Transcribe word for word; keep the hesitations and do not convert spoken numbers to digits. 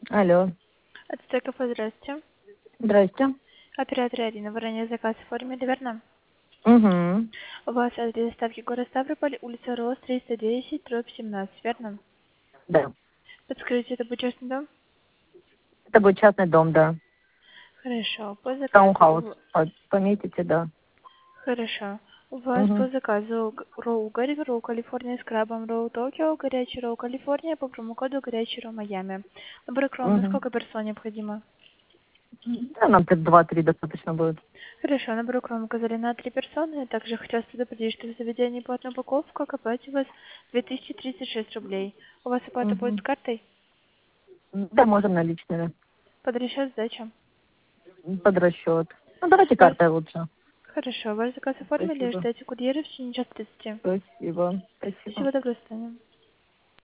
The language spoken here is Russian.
Алло. Отстой кафе, здравствуйте. Здрасте. Оператор Арина, вы ранее заказ оформили, верно? Угу. У вас адрес доставки город Ставрополь, улица Рос, триста десять, дробь семнадцать, верно? Да. Подскажите, это будет частный дом? Это будет частный дом, да. Хорошо. По заказу... Таунхаус. у- По- Пометите, да. Хорошо. У вас Угу. по заказу г- Роу Гарри, Роу Калифорния с крабом, Роу Токио, горячий Роу Калифорния по промокоду горячий Роу Майами. Набор кром на Угу. сколько персон необходимо? Да, нам тут два-три достаточно будет. Хорошо, набор кром указали на три персоны. Также хочу вас предупредить, что в заведении платная упаковка, оплате у вас две тысячи тридцать шесть рублей. У вас оплата будет Угу. картой? Да, можем наличными. Под расчет сдача. Под расчет. Ну, давайте Ваш... картой лучше. Хорошо, ваш заказ оформили, Спасибо. ждайте курьера в течение часа тридцати. Спасибо. Спасибо. Всего доброго, Таня.